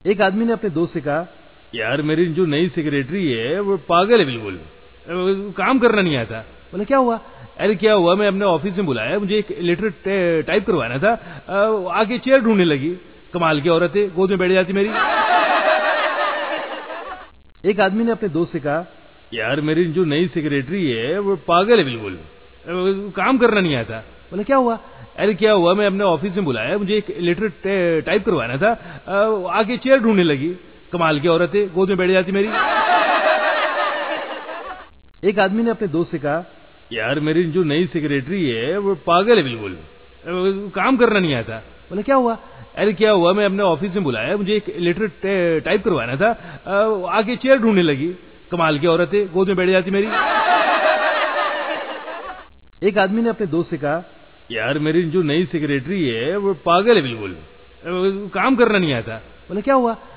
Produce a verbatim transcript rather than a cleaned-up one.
एक आदमी ने अपने दोस्त से कहा, यार मेरी जो नई सेक्रेटरी है वो पागल है बिल्कुल, काम करना नहीं आता। बोले क्या हुआ? अरे क्या हुआ, मैं अपने ऑफिस में बुलाया, मुझे एक लेटर टाइप करवाना था, आगे चेयर ढूंढने लगी। कमाल की औरत है, गोद में बैठ जाती मेरी। एक आदमी ने अपने दोस्त से कहा, यार मेरी जो नई सेक्रेटरी है वो पागल है बिल्कुल, काम करना नहीं आता। बोले क्या हुआ? अरे क्या हुआ, मैं अपने ऑफिस में बुलाया, मुझे एक लेटर टाइप करवाना था, आगे चेयर ढूंढने लगी। कमाल की औरत है, गोद में बैठ जाती मेरी। एक आदमी ने अपने दोस्त से कहा, यार मेरी जो नई सेक्रेटरी है वो पागल है बिल्कुल, काम करना नहीं आता। बोले क्या हुआ? अरे क्या हुआ, मैं अपने ऑफिस में बुलाया, मुझे एक लेटर टाइप करवाना था, आगे चेयर ढूंढने लगी। कमाल की औरत है, गोद में बैठ जाती मेरी। एक आदमी ने अपने दोस्त से कहा, यार मेरी जो नई सेक्रेटरी है वो पागल है बिल्कुल, काम करना नहीं आता। बोले क्या हुआ?